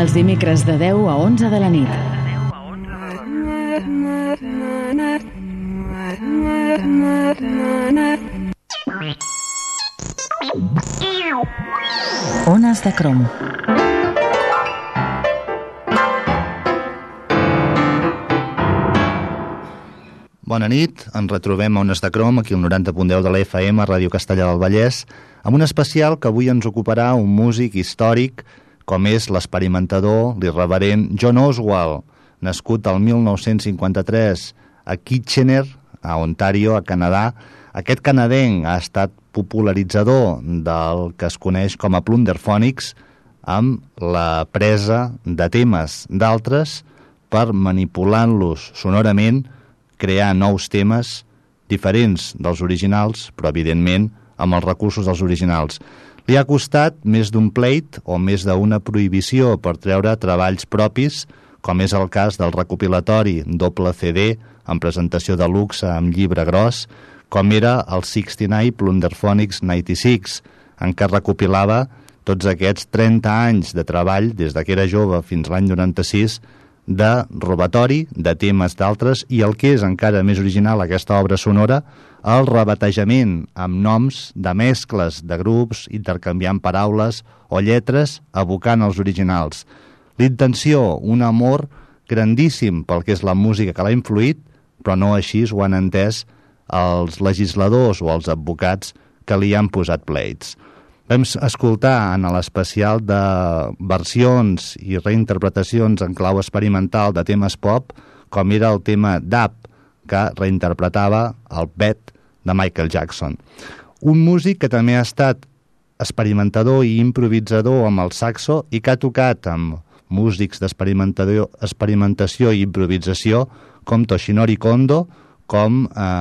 Els dimecres de 10 a 11 de la nit. Ones de Crom. Bona nit, ens retrobem a Ones de Crom, aquí al 90.10 de la FM, Ràdio Castellar del Vallès, amb un especial que avui ens ocuparà un músic històric com és l'experimentador, l'irreverent John Oswald, nascut el 1953 a Kitchener, a Ontario, a Canadà. Aquest canadenc ha estat popularitzador del que es coneix com a Plunderphonics, amb la presa de temes d'altres per manipulant-los sonorament, crear nous temes diferents dels originals, però evidentment amb els recursos dels originals. Li ha costat més d'un pleit o més d'una prohibició per treure treballs propis, com és el cas del recopilatori doble CD en presentació de luxe amb llibre gros, com era el 69 Plunderphonics 96, en què recopilava tots aquests 30 anys de treball, des que era jove fins l'any 96, de robatori, de temes d'altres, i el que és encara més original aquesta obra sonora, el rebatejament amb noms de mescles de grups, intercanviant paraules o lletres, evocant els originals. L'intenció, un amor grandíssim pel que és la música que l'ha influït, però no així ho han entès els legisladors o els advocats que li han posat pleits. Vam escoltar en l'especial de versions i reinterpretacions en clau experimental de temes pop, com era el tema Dab, que reinterpretava el Bet de Michael Jackson. Un músic que també ha estat experimentador i improvisador amb el saxo i que ha tocat amb músics d'experimentació i improvisació com Toshinori Kondo, com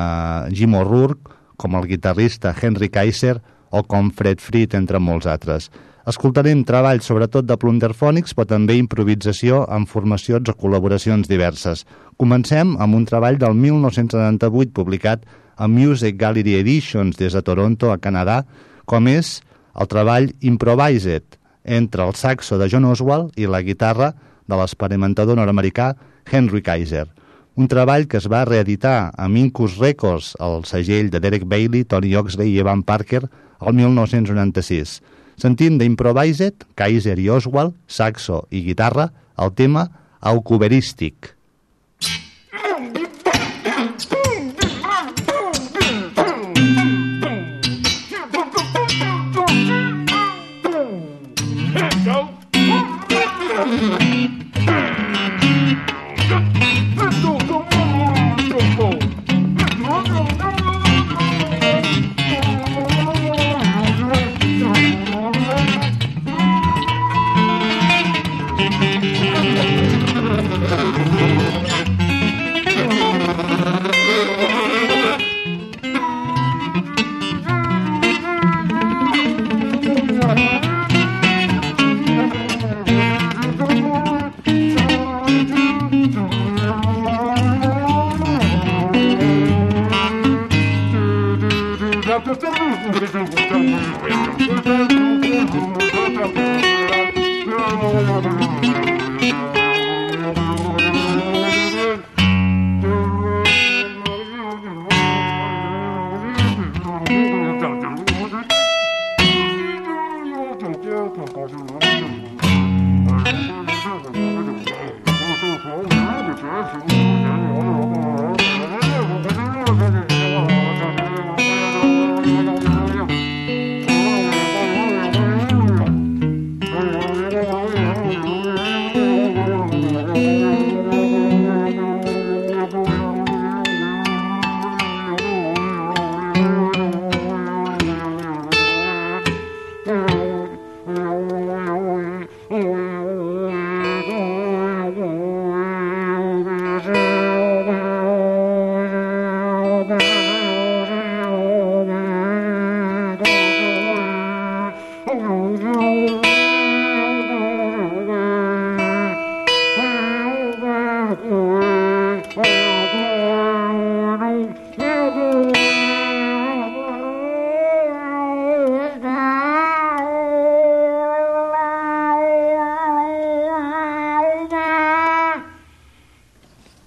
Jim O'Rourke, com el guitarrista Henry Kaiser o com Fred Frith, entre molts altres. Escoltarem treballs sobretot de Plunderphonics, però també improvisació amb formacions o col·laboracions diverses. Comencem amb un treball del 1978 publicat a Music Gallery Editions des de Toronto, a Canadà, com és el treball Improvised, entre el saxo de John Oswald i la guitarra de l'experimentador nord-americà Henry Kaiser. Un treball que es va reeditar a Incus Records, el segell de Derek Bailey, Tony Oxley i Evan Parker, el 1996. Sentim d'Improvised, Kaiser i Oswald, saxo i guitarra, el tema Aucuberístic.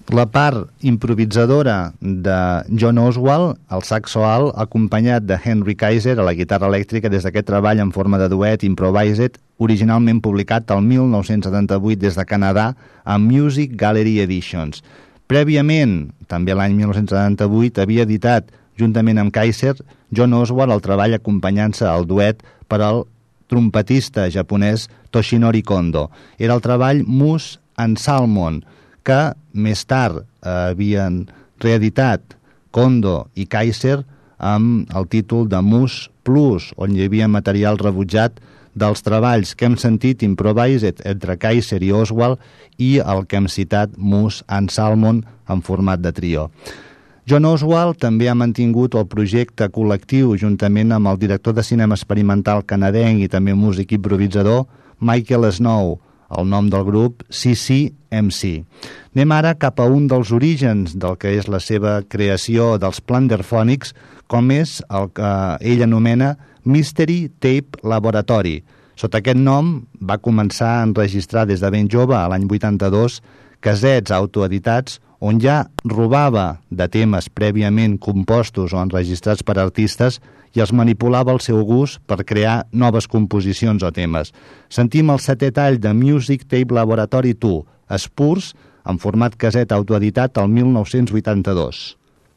La part improvisadora de John Oswald, el saxo alt, acompanyat de Henry Kaiser a la guitarra elèctrica des d'aquest treball en forma de duet Improvised, originalment publicat el 1978 des de Canadà amb Music Gallery Editions. Prèviament, també l'any 1978, havia editat, juntament amb Kaiser, John Oswald el treball acompanyant-se al duet per al trompetista japonès Toshinori Kondo. Era el treball Moose and Salmon, que més tard havien reeditat Kondo i Kaiser amb el títol de Moose Plus, on hi havia material rebutjat dels treballs que hem sentit Improvised entre Kaiser i Oswald i el que hem citat Moose and Salmon en format de trio. John Oswald també ha mantingut el projecte col·lectiu juntament amb el director de cinema experimental canadenc i també músic improvisador Michael Snow, el nom del grup CCMC. Anem ara cap a un dels orígens del que és la seva creació dels Plunderphonics, com és el que ell anomena Mystery Tape Laboratory. Sota aquest nom va començar a enregistrar des de ben jove, a l'any 82, casets autoeditats on ja robava de temes prèviament compostos o enregistrats per artistes i els manipulava al seu gust per crear noves composicions o temes. Sentim el 7è tall de Music Tape Laboratory 2, Spurs, en format caset autoeditat el 1982.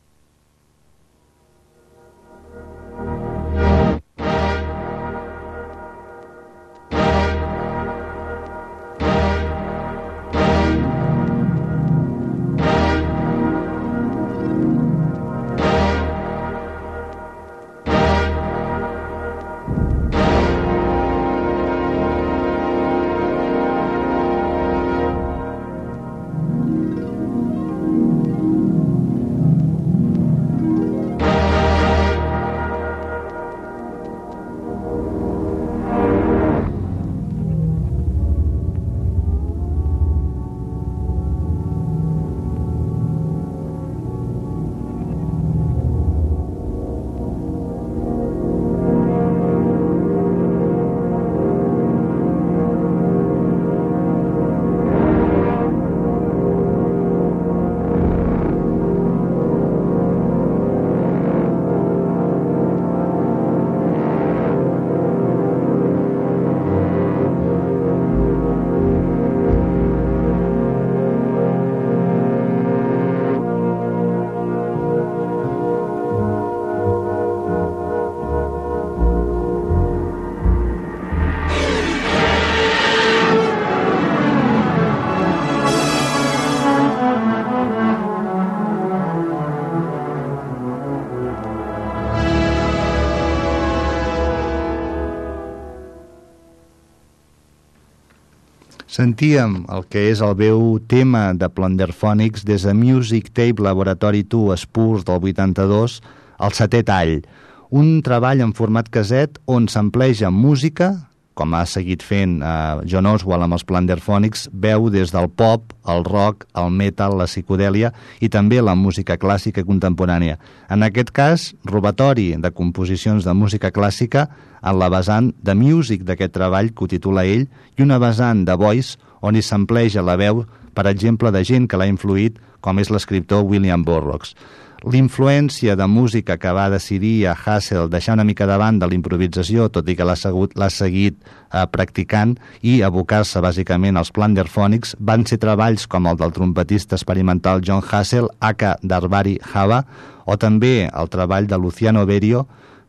Sentíem el que és el veu tema de Plunderphonics des de Music Tape Laboratory 2 Spurs del 82, el 7è tall, un treball en format caset on s'empleja música, com ha seguit fent John Oswald amb els Plunderphonics, veu des del pop, el rock, el metal, la psicodèlia i també la música clàssica contemporània. En aquest cas, robatori de composicions de música clàssica en la vessant de music d'aquest treball que ho titula ell i una vessant de voice on hi s'empleja la veu, per exemple, de gent que l'ha influït, com és l'escriptor William Burroughs. L'influència de música que va decidir a Hassel deixar una mica de banda l'improvisació, tot i que l'ha seguit practicant, i abocar-se bàsicament als Plunderphonics, van ser treballs com el del trompetista experimental John Hassel, aka Darbari Hava, o també el treball de Luciano Berio,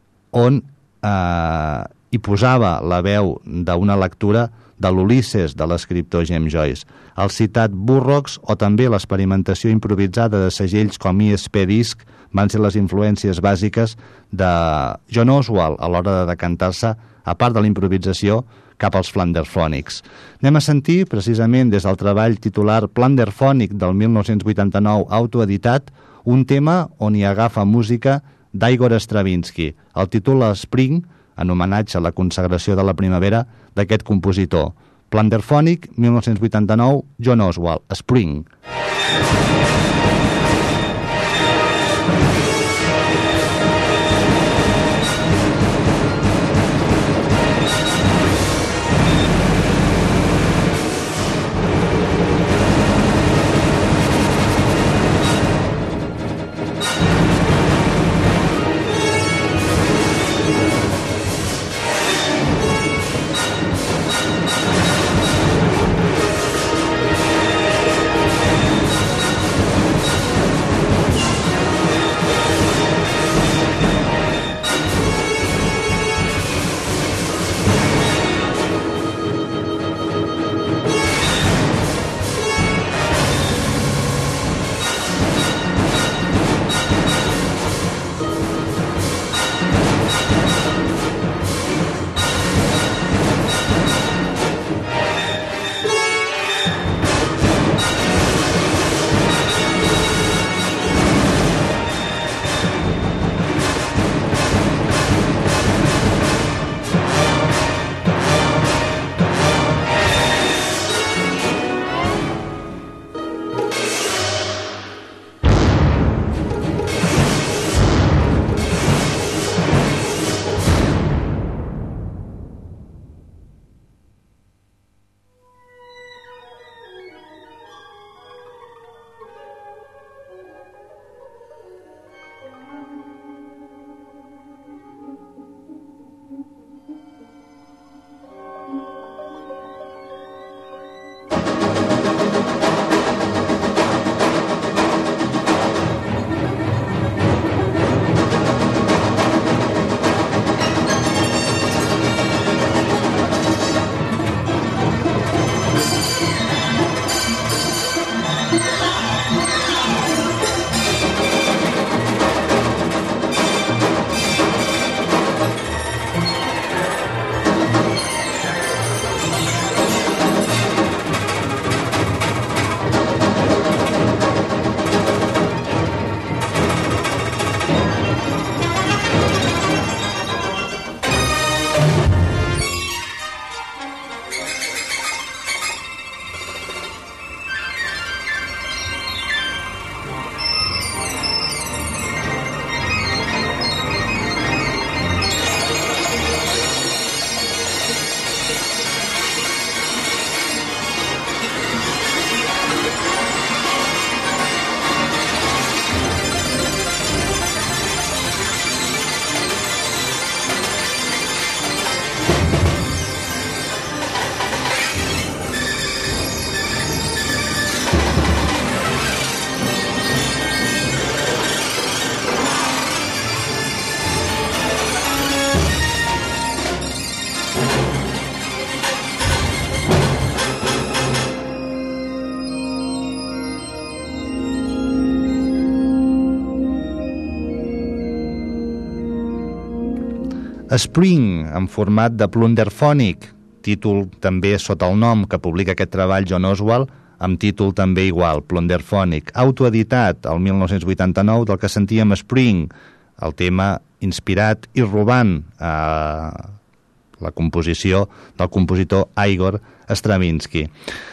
on hi posava la veu d'una lectura de l'Ulisses de l'escriptor James Joyce. El citat Burroughs o també l'experimentació improvisada de segells com ESP Disc van ser les influències bàsiques de John Oswald a l'hora de decantar-se, a part de l'improvisació, cap als Plunderphonics. Anem a sentir, precisament des del treball titular Plunderphonic del 1989 autoeditat, un tema on hi agafa música d'Igor Stravinsky. El títol Spring, en homenatge a la consagració de la primavera d'aquest compositor. Plunderphonic, 1989, John Oswald, Spring. Spring, en format de Plunderphonic, títol també sota el nom que publica aquest treball John Oswald, amb títol també igual, Plunderphonic, autoeditat el 1989, del que sentíem Spring, el tema inspirat i robant la composició del compositor Igor Stravinsky.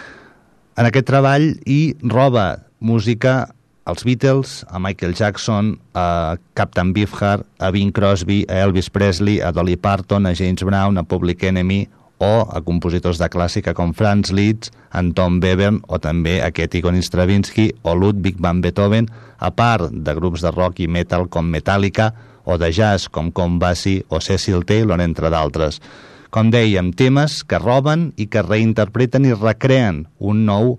En aquest treball hi roba música als Beatles, a Michael Jackson, a Captain Beefheart, a Bing Crosby, a Elvis Presley, a Dolly Parton, a James Brown, a Public Enemy o a compositors de clàssica com Franz Liszt, Anton Webern o també aquest Igor Stravinsky o Ludwig van Beethoven, a part de grups de rock i metal com Metallica o de jazz com Count Basie o Cecil Taylor, entre d'altres. Com dèiem, temes que roben i que reinterpreten i recreen un nou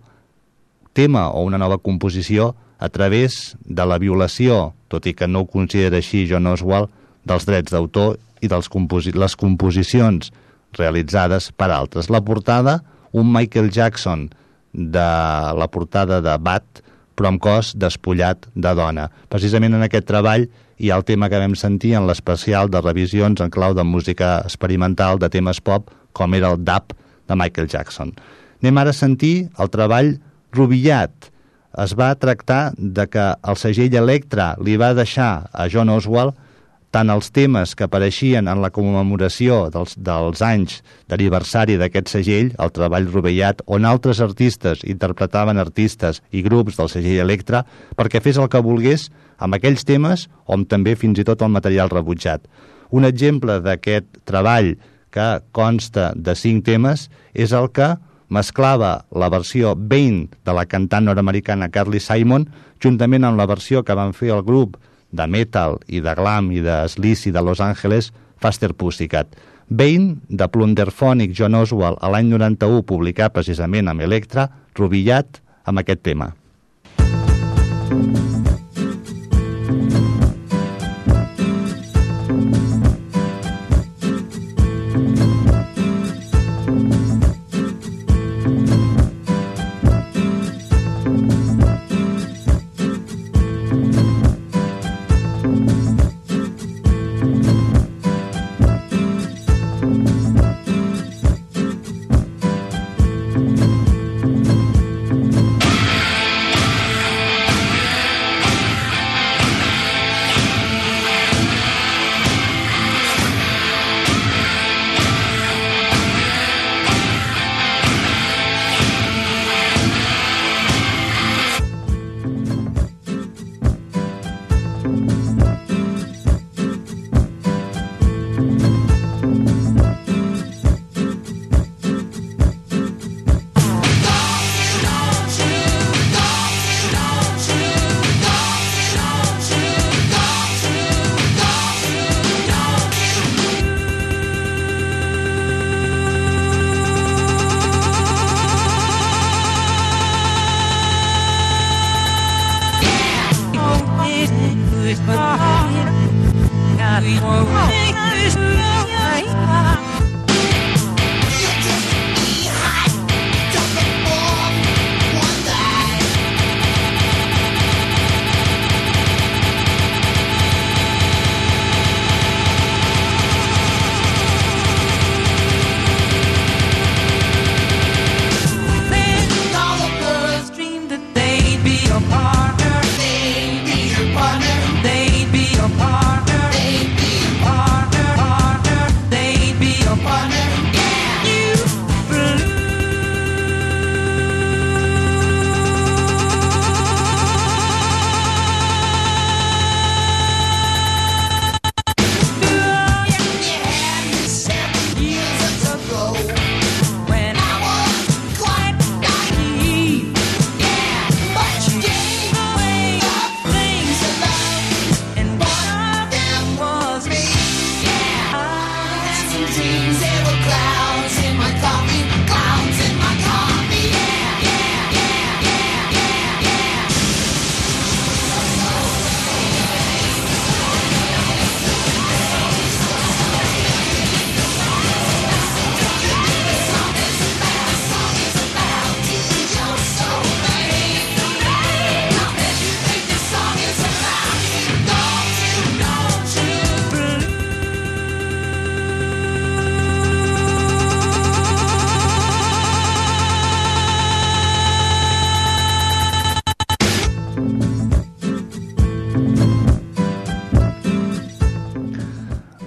tema o una nova composició a través de la violació, tot i que no ho considera així John Oswald, dels drets d'autor i les composicions realitzades per altres. La portada, un Michael Jackson de la portada de Bat, però amb cos despullat de dona. Precisament en aquest treball hi ha el tema que vam sentir en l'especial de revisions en clau de música experimental de temes pop, com era el Dub de Michael Jackson. Anem ara a sentir el treball Rubillat. Es va tractar de que el segell Elektra li va deixar a John Oswald tant els temes que apareixien en la commemoració dels anys d'aniversari d'aquest segell, el treball Rubillat, on altres artistes interpretaven artistes i grups del segell Elektra, perquè fes el que volgués amb aquells temes o amb també fins i tot el material rebutjat. Un exemple d'aquest treball que consta de 5 temes és el que mesclava la versió Vain de la cantant nord-americana Carly Simon juntament amb la versió que van fer el grup de metal i de glam i de sleazy de Los Angeles, Faster Pussycat. Vain, de Plunderphonic John Oswald, a l'any 91, publicat precisament amb Elektra, Rubillat, amb aquest tema. They'd be a partner.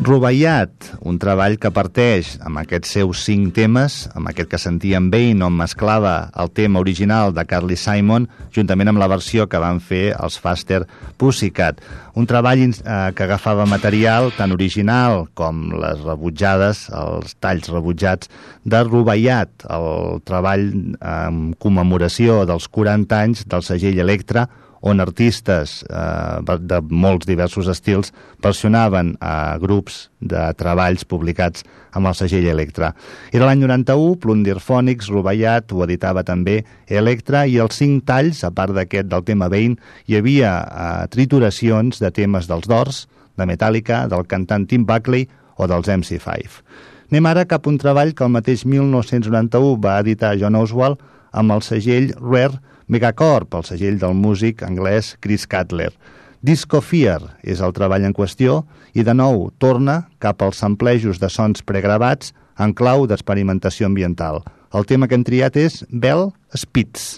Rubaiyat, un treball que parteix amb aquests seus 5 temes, amb aquest que sentíem Bane, on mesclava el tema original de Carly Simon, juntament amb la versió que van fer els Faster Pussycat. Un treball que agafava material tan original com les rebutjades, els talls rebutjats de Rubaiyat, el treball en commemoració dels 40 anys del segell Elektra, on artistes de molts diversos estils versionaven grups de treballs publicats amb el segell Elektra. Era l'any 91, Plunderphonics, Rubaiyat, ho editava també Elektra, i els 5 talls, a part d'aquest del tema Bane, hi havia trituracions de temes dels Doors, de Metallica, del cantant Tim Buckley o dels MC5. Anem ara cap a un treball que el mateix 1991 va editar John Oswald amb el segell Rare Megacorp, el segell del músic anglès Chris Cutler. Disco Fear és el treball en qüestió i de nou torna cap als samplejos de sons pregravats en clau d'experimentació ambiental. El tema que hem triat és Bell Spitz.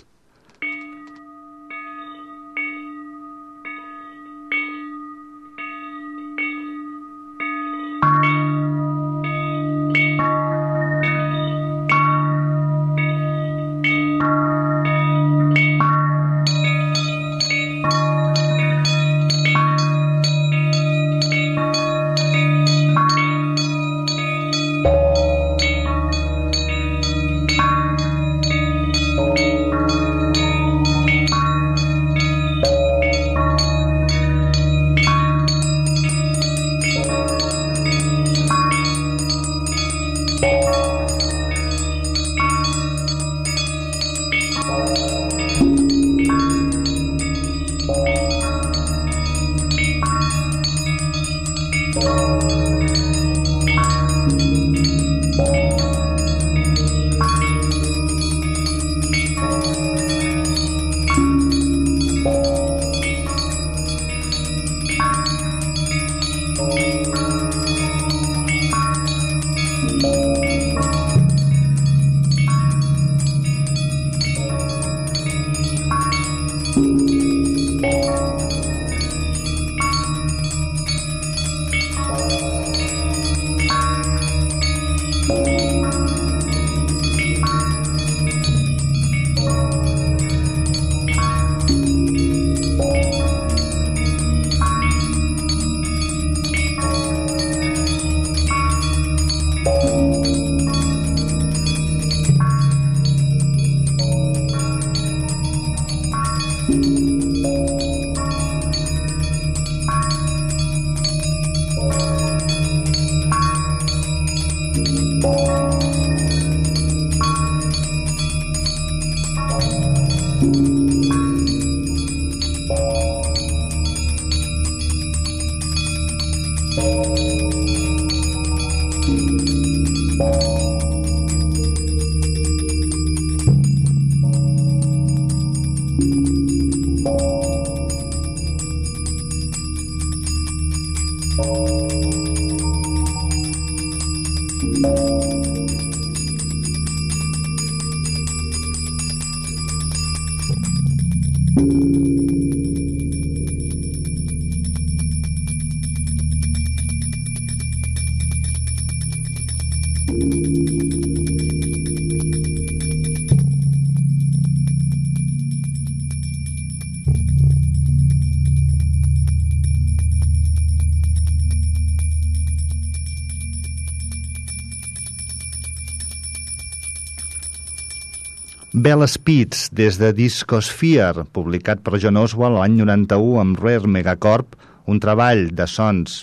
Bell Spitz, des de Discosphere, publicat per John Oswald l'any 91 amb Rare Megacorp, un treball de sons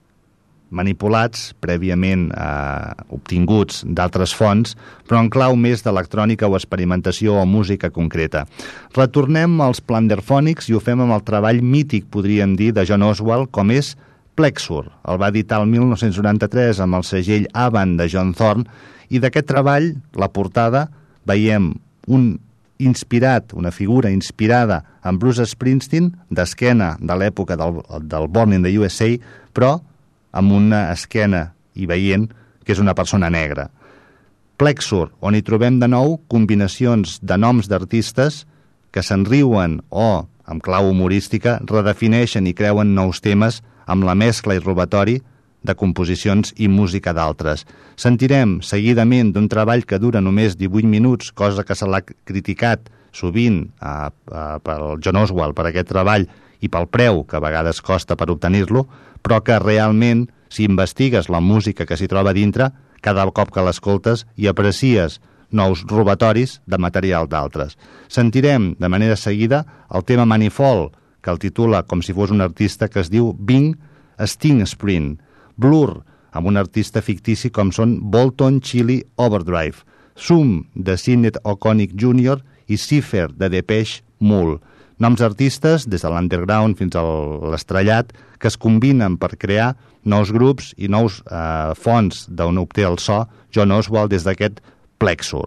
manipulats, prèviament obtinguts d'altres fonts, però en clau més d'electrònica o experimentació o música concreta. Retornem als Plunderphonics i ho fem amb el treball mític, podríem dir, de John Oswald, com és Plexure. El va editar el 1993 amb el segell Avant de John Thorne, i d'aquest treball, la portada, veiem una figura inspirada en Bruce Springsteen, d'esquena de l'època del Born in the USA, però amb una esquena i veient que és una persona negra. Plexure, on hi trobem de nou combinacions de noms d'artistes que se'n riuen o, amb clau humorística, redefineixen i creuen nous temes amb la mescla i robatori de composicions i música d'altres. Sentirem seguidament d'un treball que dura només 18 minuts, cosa que se l'ha criticat sovint pel John Oswald per aquest treball i pel preu que a vegades costa per obtenir-lo, però que realment, si investigues la música que s'hi troba dintre, cada cop que l'escoltes hi aprecies nous robatoris de material d'altres. Sentirem de manera seguida el tema Manifold, que el titula com si fos un artista que es diu Bing Stingspring, Blur, amb un artista fictici com són Bolton Chili Overdrive, Zoom, de Sidney O'Connick Jr. i Cipher, de Depeche Mode. Noms artistes, des de l'underground fins a l'estrellat, que es combinen per crear nous grups i nous fonts d'on obté el so John Oswald des d'aquest Plexur.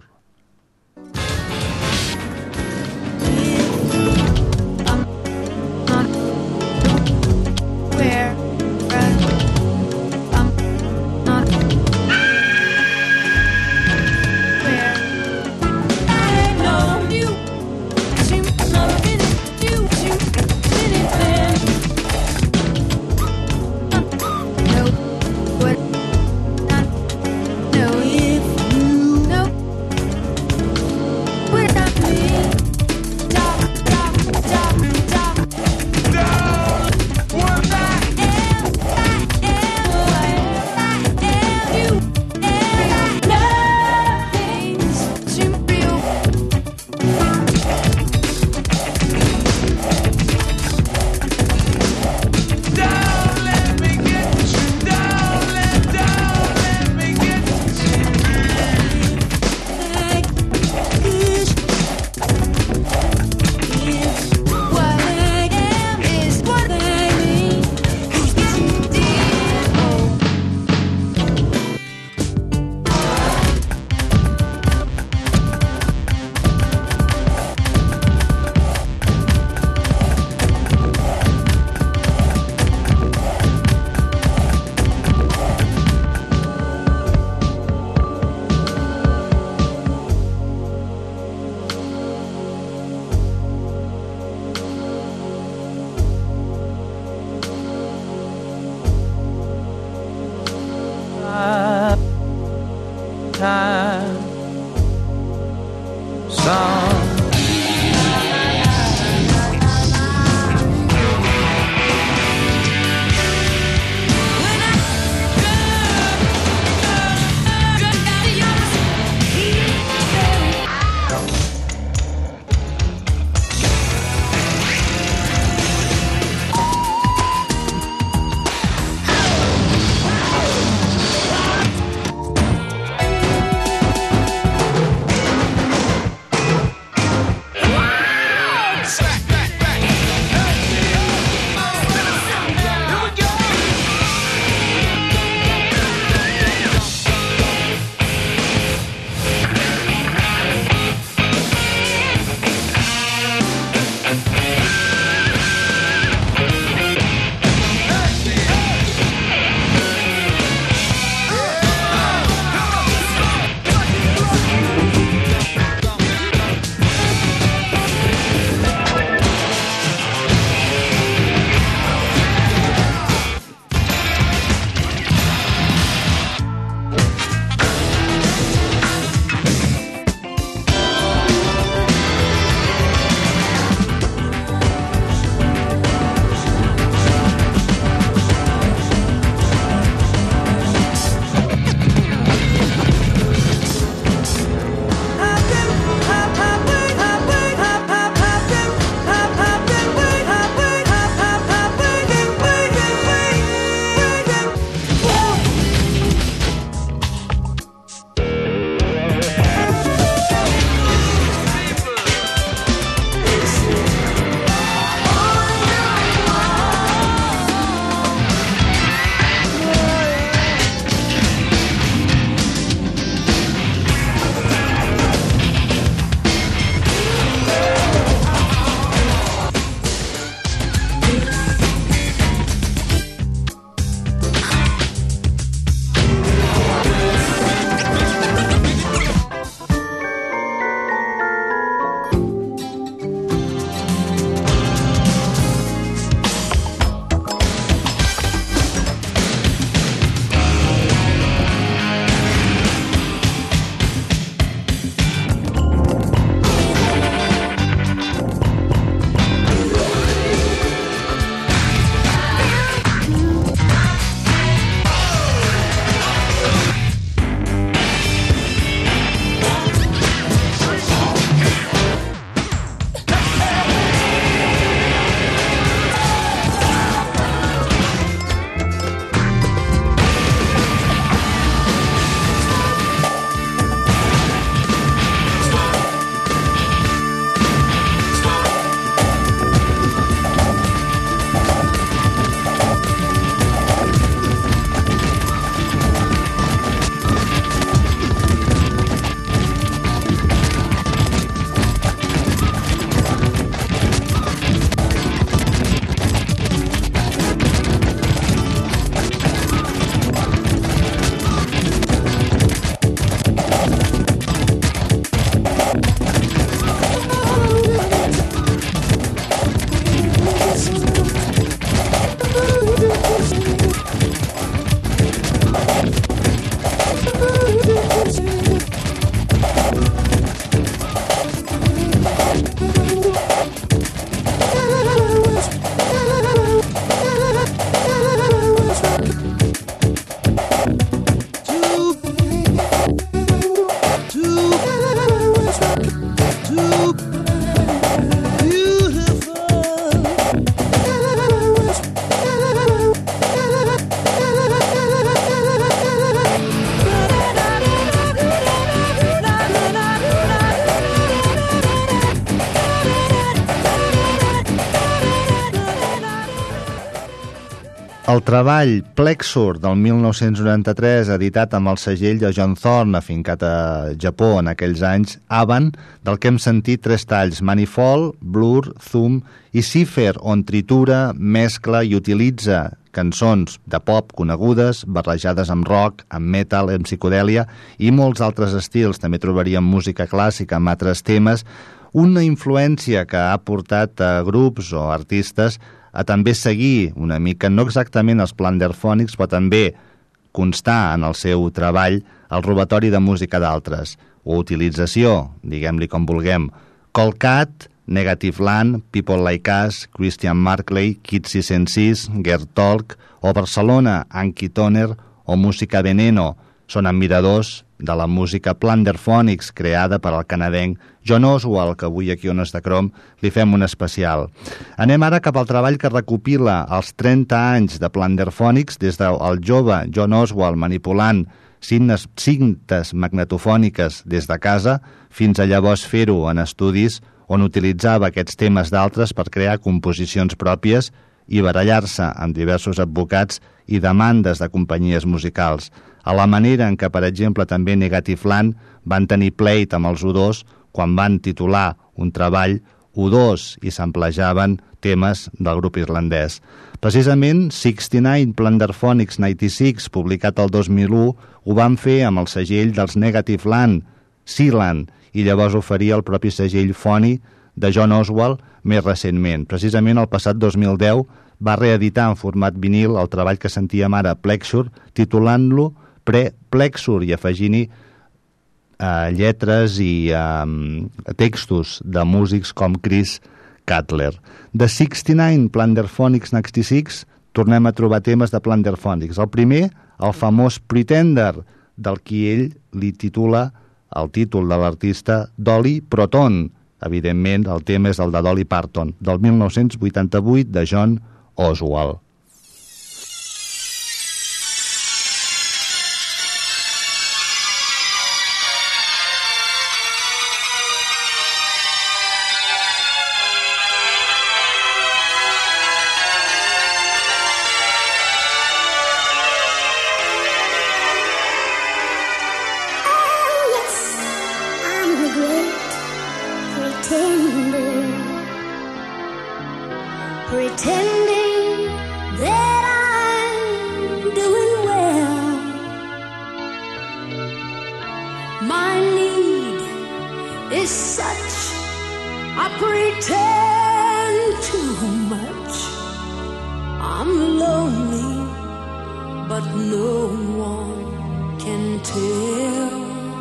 El treball Plexure del 1993, editat amb el segell de John Thorne, afincat a Japó en aquells anys, Avan, del que hem sentit 3 talls, Manifold, Blur, Zoom i Cipher, on tritura, mescla i utilitza cançons de pop conegudes, barrejades amb rock, amb metal, amb psicodèlia i molts altres estils. També trobaríem música clàssica amb altres temes, una influència que ha portat a grups o artistes a també seguir una mica, no exactament els Plunderphonics, però també constar en el seu treball el robatori de música d'altres, o utilització, diguem-li com vulguem. Colcat, Negative Land, People Like Us, Christian Markley, Kids 606, Gert Talk, o Barcelona, Anki Toner, o Música Veneno, són admiradors de la música Plunderphonics creada per al canadenc John Oswald, que avui aquí a Ones de Crom li fem un especial. Anem ara cap al treball que recopila els 30 anys de Plunderphonics, des del jove John Oswald manipulant cintes magnetofòniques des de casa, fins a llavors fer-ho en estudis on utilitzava aquests temes d'altres per crear composicions pròpies i barallar-se amb diversos advocats i demandes de companyies musicals, a la manera en què, per exemple, també Negative Land van tenir pleit amb els U2 quan van titular un treball U2 i s'emplejaven temes del grup irlandès. Precisament, 69 Plunderphonics 96, publicat el 2001, ho van fer amb el segell dels Negative Land, Sealand, i llavors oferia el propi segell Phony de John Oswald més recentment. Precisament el passat 2010 va reeditar en format vinil el treball que sentíem ara, Plexure, titulant-lo Plexure i afegint-hi lletres i textos de músics com Chris Cutler. De 69 Plunderphonics 96 tornem a trobar temes de Plunderphonics. El primer, el famós Pretender, del qui ell li titula el títol de l'artista Dolly Proton. Evidentment, el tema és el de Dolly Parton, del 1988, de John Oswald. Pretending that I'm doing well. My need is such, I pretend too much. I'm lonely, but no one can tell.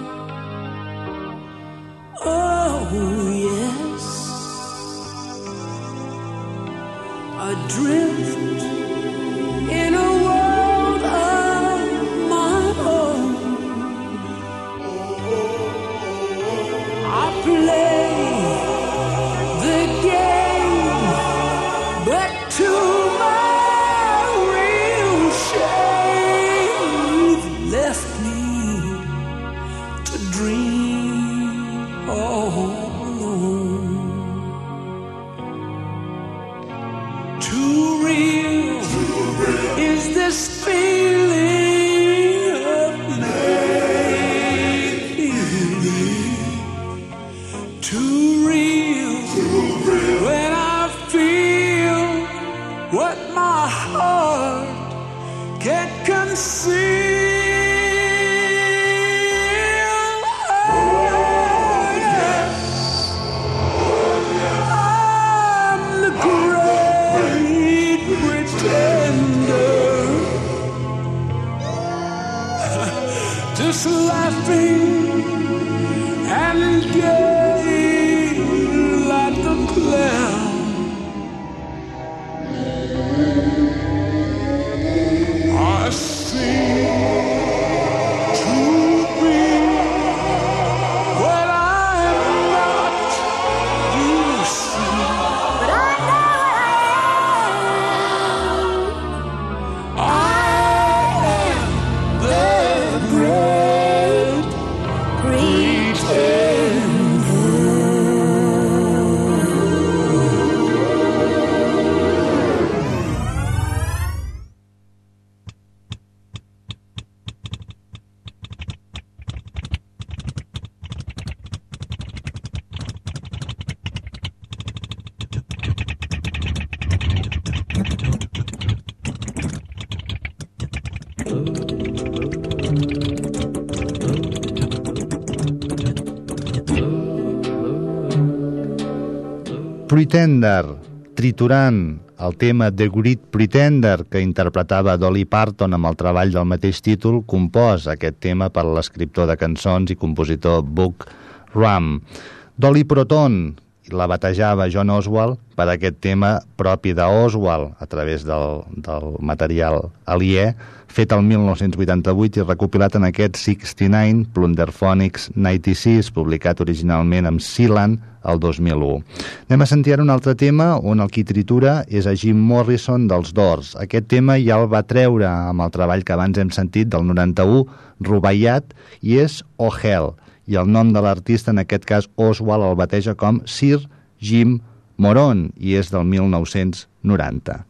Oh, yes, adrift in a world of my own. I play the game, but to my real shame, you've left me to dream all alone. Too real is this feeling of lately. Too real when I feel what my heart can't conceal. Just laughing and gay like the clown. I seem to be what I'm not, you see. But I know I am the great Pretender, triturant el tema The Great Pretender, que interpretava Dolly Parton amb el treball del mateix títol, compòs aquest tema per l'escriptor de cançons i compositor Buck Ram. Dolly Parton la batejava John Oswald per aquest tema propi d'Oswald a través del material aliè, fet el 1988 i recopilat en aquest 69 Plunderphonics 96, publicat originalment amb Sealand el 2001. Anem a sentir ara un altre tema on el qui tritura és a Jim Morrison dels Doors. Aquest tema ja el va treure amb el treball que abans hem sentit del 91, Rubaiyat, i és Oh Hell, i el nom de l'artista, en aquest cas Oswald, el bateja com Sir Jim Moron, i és del 1990.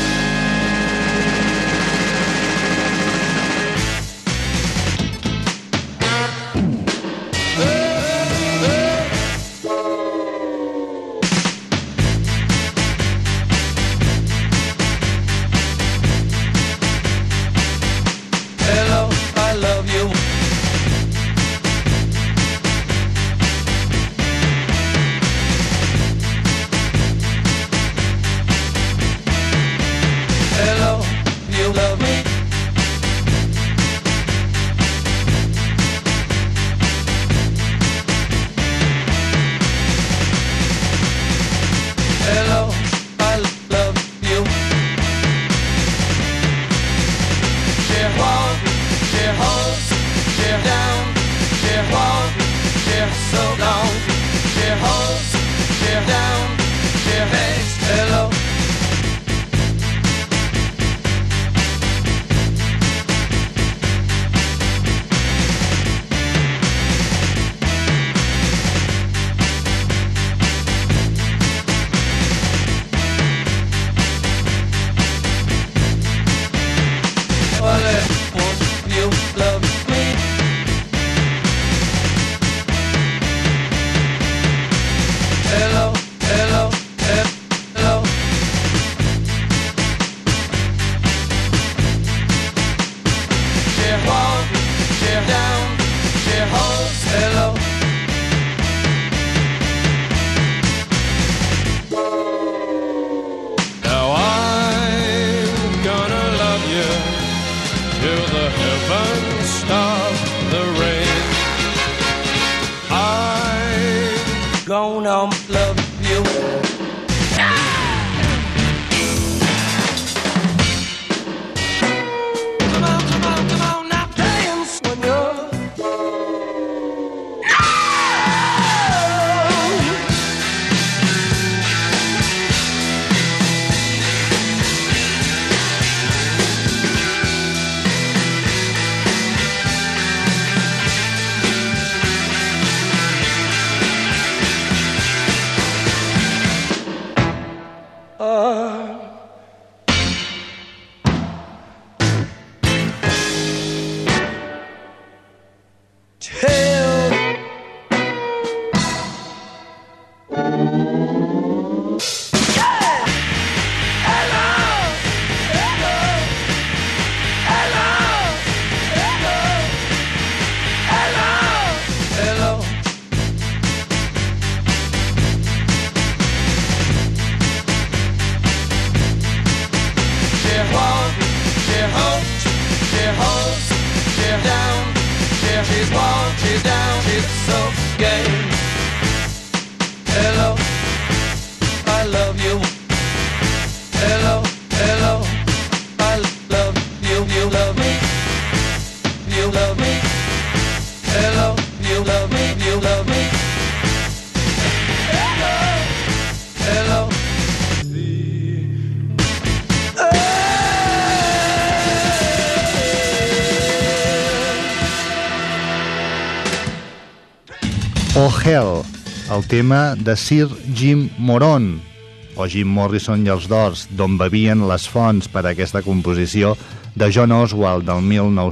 Oh Hell, el tema de Sir Jim Moron, o Jim Morrison i els Doors, d'on bevien les fonts per a aquesta composició de John Oswald del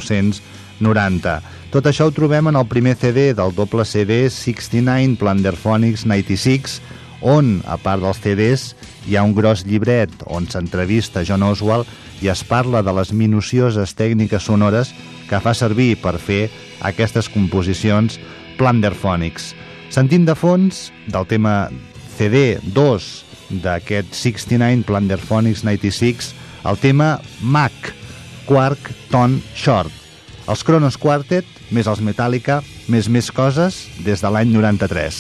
1990. Tot això ho trobem en el primer CD del doble CD 69 Plunderphonics 96, on, a part dels CDs, hi ha un gros llibret on s'entrevista John Oswald i es parla de les minucioses tècniques sonores que fa servir per fer aquestes composicions Plunderphonics. Sentint de fons del tema CD 2 d'aquest 69 Plunderphonics 96, el tema Mac, Quark Tone Short. Els Kronos Quartet, més els Metallica, més coses, des de l'any 93.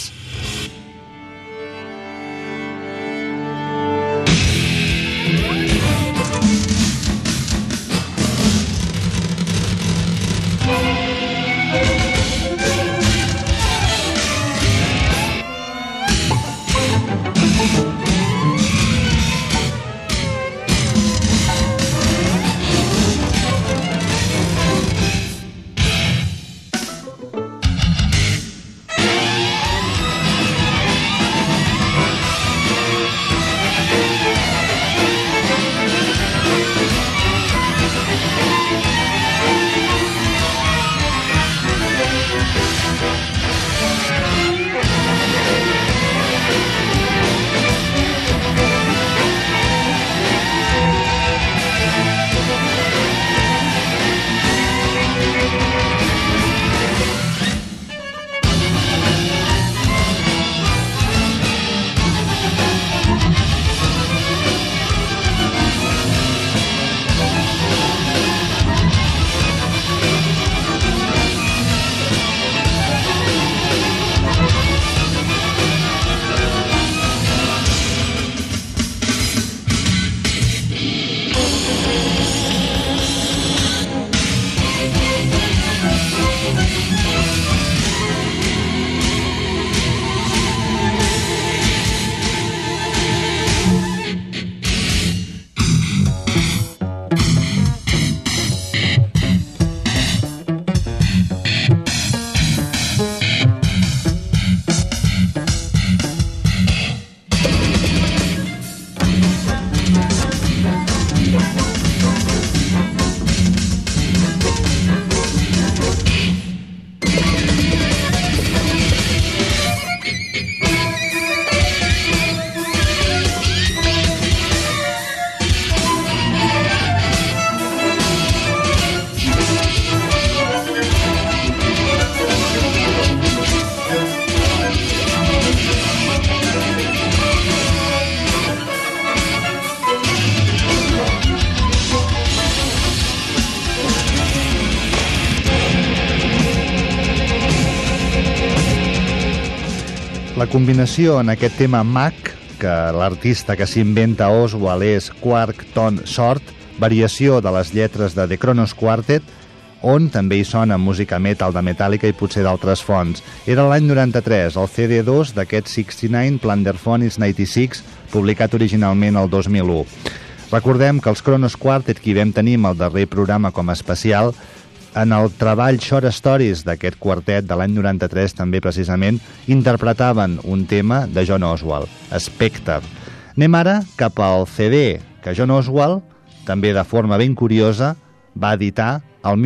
La combinació en aquest tema Mac, que l'artista que s'inventa Oswald és Quark Tone Short, variació de les lletres de The Kronos Quartet, on també hi sona música metal de Metallica i potser d'altres fonts. Era l'any 93, el CD2 d'aquest 69 Plunderphonics 96, publicat originalment el 2001. Recordem que els Kronos Quartet, que hi vam tenir el darrer programa com a especial, en el treball Short Stories d'aquest quartet de l'any 93, també precisament, interpretaven un tema de John Oswald, Spectre. Anem ara cap al CD que John Oswald, també de forma ben curiosa, va editar el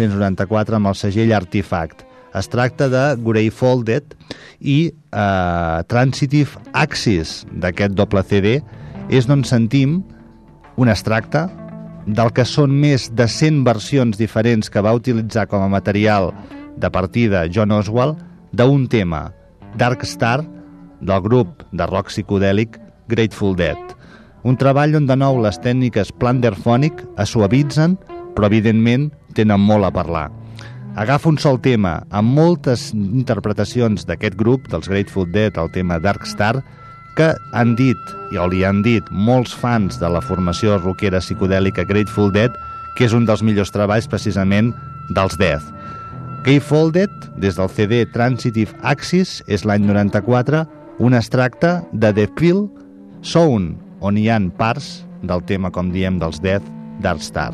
1994 amb el segell Artifact. Es tracta de Greyfolded i Transitive Axis d'aquest doble CD és d'on sentim un extracte del que són més de 100 versions diferents que va utilitzar com a material de partida John Oswald d'un tema, Dark Star, del grup de rock psicodèlic Grateful Dead. Un treball on de nou les tècniques Plunderphonic es suavitzen, però evidentment tenen molt a parlar. Agafa un sol tema amb moltes interpretacions d'aquest grup, dels Grateful Dead, el tema Dark Star, que han dit, o li han dit, molts fans de la formació rockera psicodèlica Grateful Dead, que és un dels millors treballs precisament dels Death. Greyfolded, des del CD Transitive Axis, és l'any 94, un extracte de The Pill Zone, on hi ha parts del tema, com diem, dels Death, Dark Star.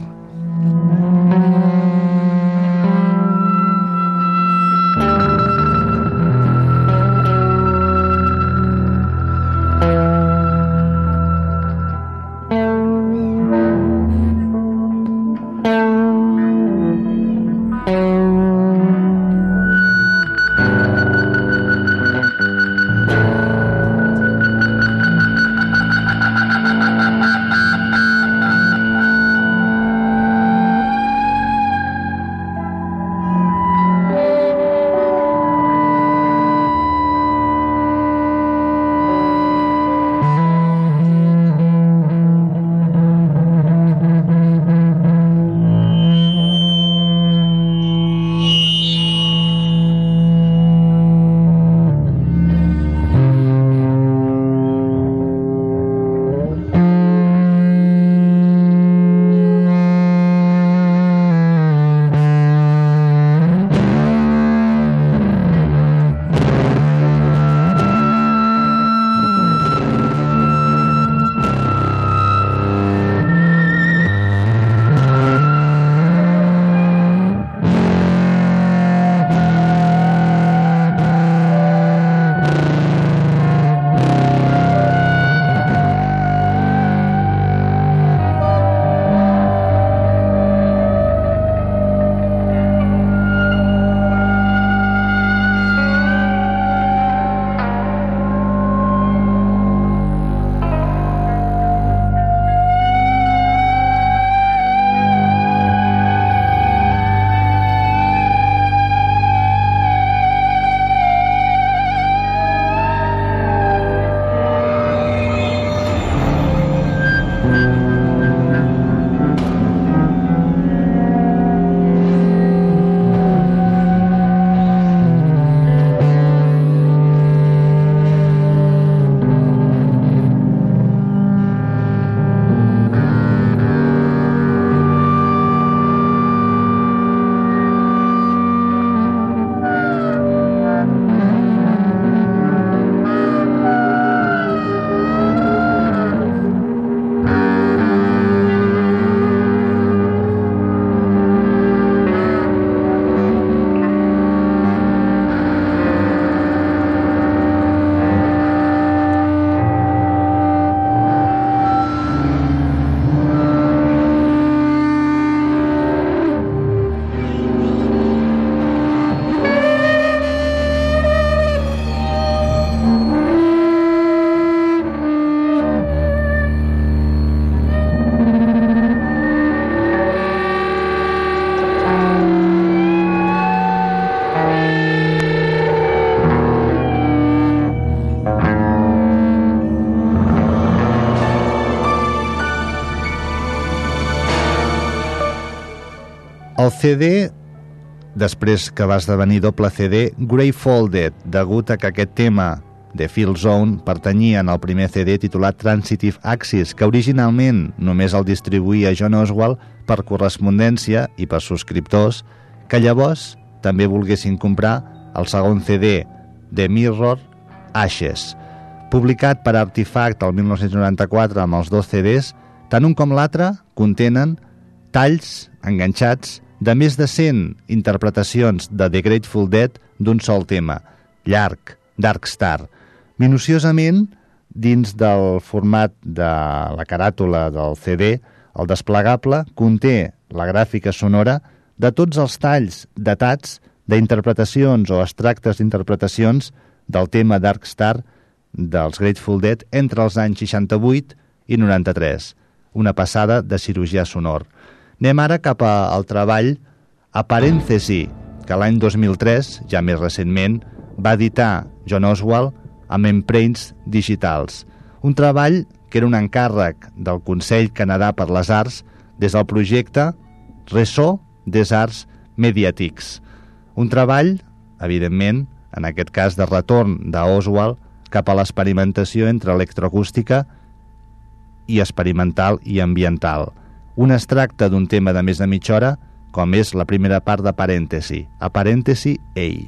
El CD, després que va esdevenir doble CD, Greyfolded, degut a que aquest tema de Feel Zone pertanyia al primer CD titulat Transitive Axis, que originalment només el distribuïa John Oswald per correspondència i per subscriptors, que llavors també volguessin comprar el segon CD de Mirror, Ashes. Publicat per Artifact el 1994 amb els 2 CDs, tant un com l'altre contenen talls enganxats de més de 100 interpretacions de The Grateful Dead d'un sol tema, llarg, Dark Star. Minuciosament, dins del format de la caràtula del CD, el desplegable conté la gràfica sonora de tots els talls datats d'interpretacions o extractes d'interpretacions del tema Dark Star dels Grateful Dead entre els anys 68 i 93. Una passada de cirurgia sonor. Anem ara cap al treball A Parèntesi, que l'any 2003, ja més recentment, va editar John Oswald amb Empreins Digitals. Un treball que era un encàrrec del Consell Canadà per les Arts des del projecte Réseau des Arts Médiatiques. Un treball, evidentment, en aquest cas de retorn d'Oswald cap a l'experimentació entre electroacústica i experimental i ambiental. Un extracte d'un tema de més de mitja hora, com és la primera part de Parèntesi, A Parèntesi, Ei.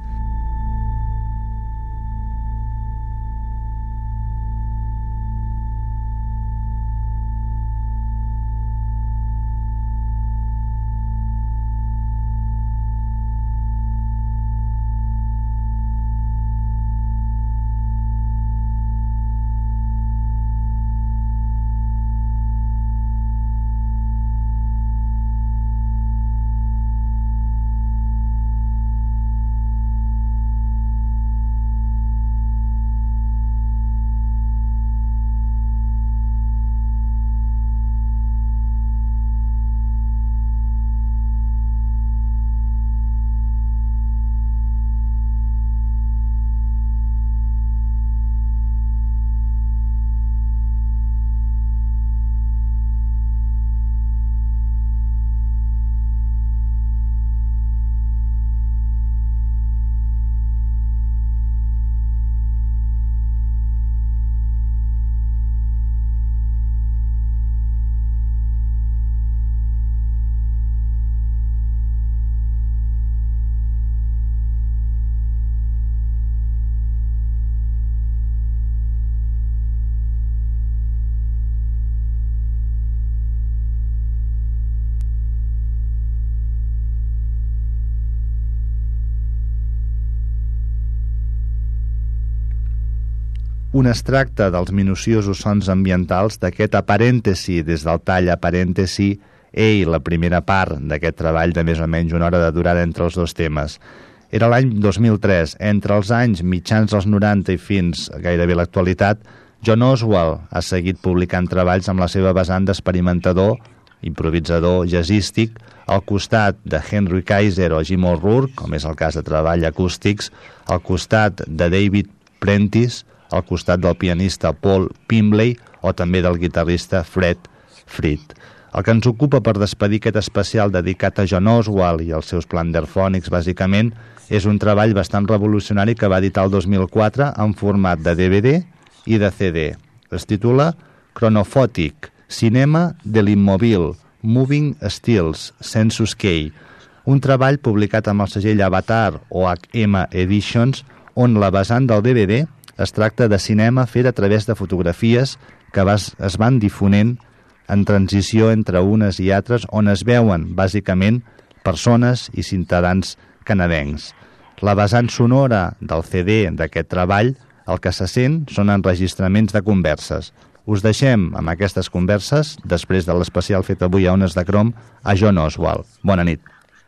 Un extracte dels minuciosos sons ambientals d'aquest A Parèntesi, des del tall A Parèntesi, Ei, la primera part d'aquest treball de més o menys una hora de durada entre els dos temes. Era l'any 2003, entre els anys mitjans dels 90 i fins gairebé l'actualitat, John Oswald ha seguit publicant treballs amb la seva vessant d'experimentador, improvisador, jazzístic, al costat de Henry Kaiser o Jim O'Rourke, com és el cas de treball acústics, al costat de David Prentice, al costat del pianista Paul Pimbley o també del guitarrista Fred Frith. El que ens ocupa per despedir aquest especial dedicat a John Oswald i els seus planderfònics, bàsicament, és un treball bastant revolucionari que va editar el 2004 en format de DVD i de CD. Es titula Chronophotic, Cinema de l'Immòbil, Moving Stills, Sensus Key, un treball publicat amb el segell Avatar o HM Editions, on la vessant del DVD es tracta de cinema fet a través de fotografies que es van difonent en transició entre unes i altres, on es veuen, bàsicament, persones i ciutadans canadencs. La vessant sonora del CD d'aquest treball, el que se sent són enregistraments de converses. Us deixem amb aquestes converses, després de l'especial fet avui a Ones de Crom, a John Oswald. Bona nit.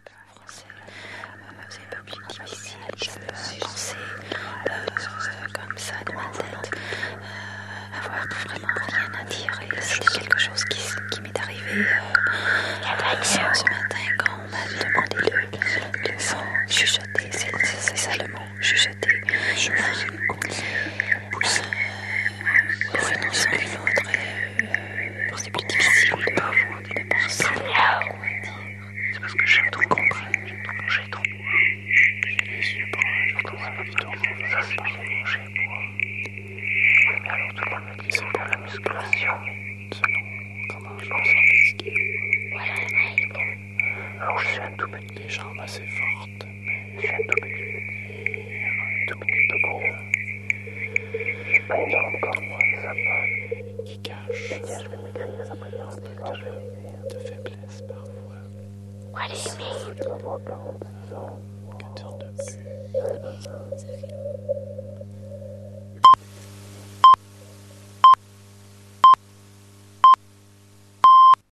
Ce matin, quand on m'a demandé le son, chuchoter, c'est ça le mot, chuchoter. Prenons une autre, c'est plus difficile de penser. C'est parce que un tout petit. Des jambes assez fortes, mais j'ai un tout petit désir, un tout petit peu. Je suis pas énorme comme moi, ça va. Qui cache. Je vais m'écrire sa présence, de faiblesse parfois. What do you mean? Je dois avoir 46 ans. Que dire de plus?